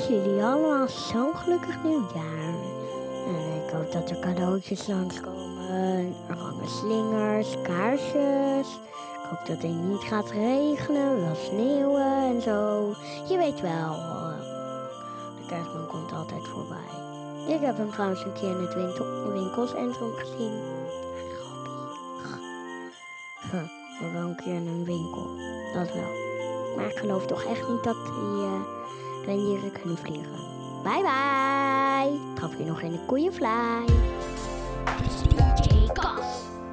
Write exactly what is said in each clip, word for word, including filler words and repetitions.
wens jullie allemaal zo'n gelukkig nieuwjaar. En ik hoop dat er cadeautjes langskomen. Er hangen slingers, kaarsjes. Ik hoop dat het niet gaat regenen, wel sneeuwen en zo. Je weet wel, de kerstman komt altijd voorbij. Ik heb hem trouwens een keer in het winkel, winkelcentrum gezien. Huh, maar wel een keer in een winkel, dat wel. Maar ik geloof toch echt niet dat die uh, rendieren kunnen vliegen. Bye bye! Trap je nog in de koeienvlaai. Dit is D J Kas.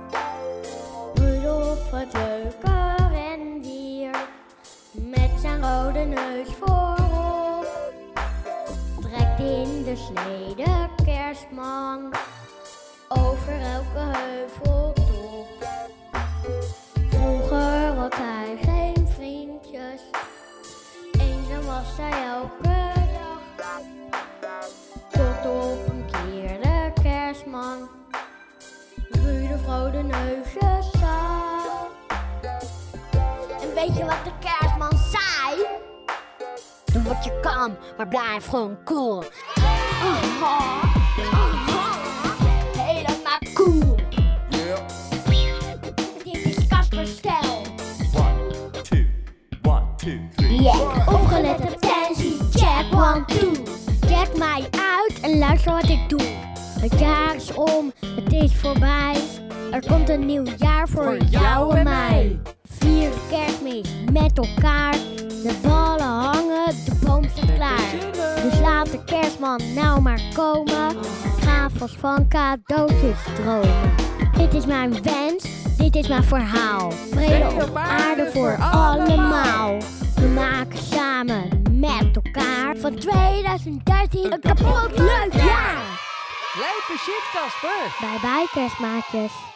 Rudolf het leuke rendier, met zijn rode neus voorop, trekt in de slee de kerstman over elke heuveltop. Vroeger had hij geen vriendjes, eenzaam was hij elke dag, tot op een keer de kerstman Rudolf rode neusjes zag. En weet je wat de kerstman zei? Doe wat je kan, maar blijf gewoon cool. Aha, aha, helemaal cool. Yeah. Dit is Kasper Stel. One, two, one, two, three. Yeah, opgelet attentie, check one, two. Check mij uit en luister wat ik doe. Het jaar is om, het is voorbij. Er komt een nieuw jaar voor, voor jou en mij. Vier kerstmis met elkaar. De ballen hangen, de boom staat klaar. Dus laat de kerstman nou maar komen. Ga vast van cadeautjes dromen. Dit is mijn wens, dit is mijn verhaal. Vrede op aarde voor allemaal. We maken samen met elkaar van twintig dertien een kapot leuk jaar. Lijpe shit, Kasper. Bye bye kerstmaatjes.